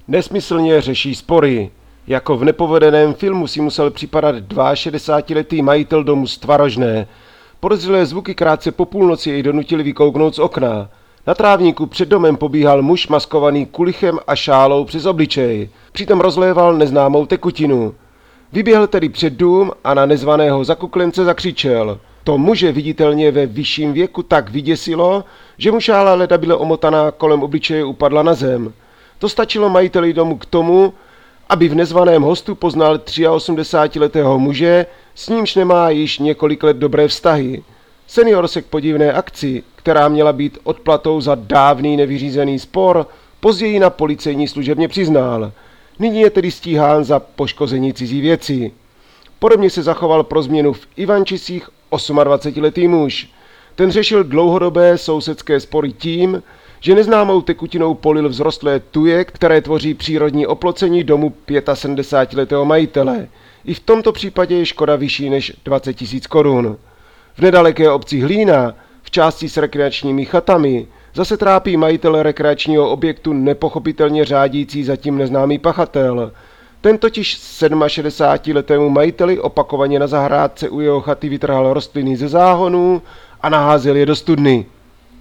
Nesmyslně řeší spory. Jako v nepovedeném filmu si musel připadat 62letý majitel domu Stvarožné. Podezřelé zvuky krátce po půlnoci jej donutili vykouknout z okna. Na trávníku před domem pobíhal muž maskovaný kulichem a šálou přes obličej. Přitom rozléval neznámou tekutinu. Vyběhl tedy před dům a na nezvaného zakuklence zakřičel. To muže viditelně ve vyšším věku tak vyděsilo, že mu šála ledabyle omotaná kolem obličeje upadla na zem. To stačilo majiteli domu k tomu, aby v nezvaném hostu poznal 83letého muže, s nímž nemá již několik let dobré vztahy. Senior se k podivné akci, která měla být odplatou za dávný nevyřízený spor, později na policejní služebně přiznal. Nyní je tedy stíhán za poškození cizí věci. Podobně se zachoval pro změnu v Ivančicích 28letý muž. Ten řešil dlouhodobé sousedské spory tím, že neznámou tekutinou polil vzrostlé tuje, které tvoří přírodní oplocení domu 75letého majitele. I v tomto případě je škoda vyšší než 20 000 korun. V nedaleké obci Hlína, v části s rekreačními chatami, zase trápí majitel rekreačního objektu nepochopitelně řádící zatím neznámý pachatel. Ten totiž 67letému majiteli opakovaně na zahrádce u jeho chaty vytrhal rostliny ze záhonů a naházel je do studny.